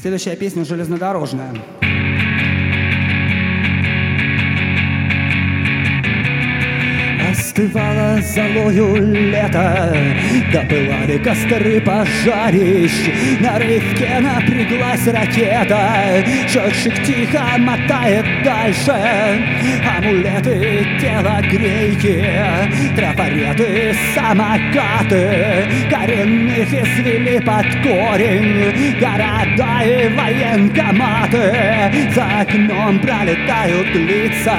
Следующая песня железнодорожная. Остывало золою лето, допылали костры пожарищ. На рывке напряглась ракета, счетчик тихо мотает дальше. Амулеты, телогрейки, трафареты, самокаты коренных извели под корень. Города и военкоматы, за окном пролетают лица,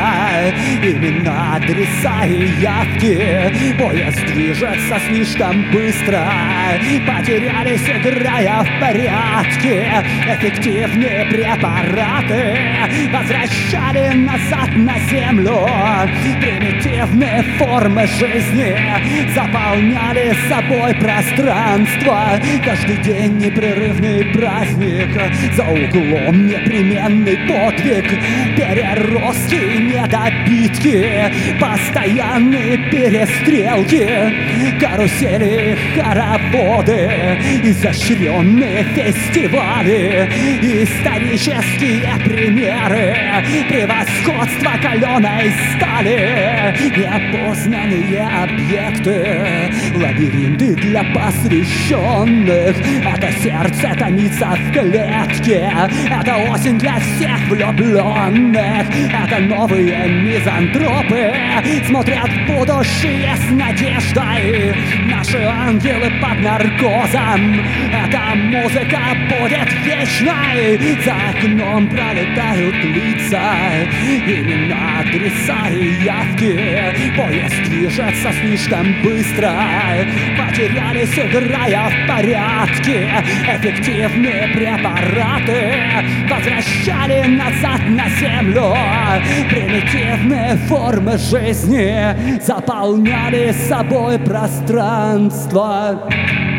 имена, адреса и явки. Поезд движется слишком быстро, потерялись, играя в порядке. Эффективные препараты возвращали назад на землю. Примитивные формы жизни заполняли собой пространство. Каждый день непрерывный праздник, за углом непременный подвиг. Переростки и недобитки, постоянные перестрелки, карусели, хороводы, изощренные фестивали, исторические примеры, превосходство каленой стали, неопознанные объекты, лабиринты для посвященных. Это сердце томится в клетке, это осень для всех влюбленных, это новые мизантропы смотрят в будущее с надеждой. Наши ангелы под наркозом, эта музыка будет вечной. За окном пролетают лица, имена, адреса и явки. Поезд движется слишком быстро, потерялись, играя в порядке. Эффективные препараты возвращали назад на землю. Примитивные формы жизни заполняли собой пространство.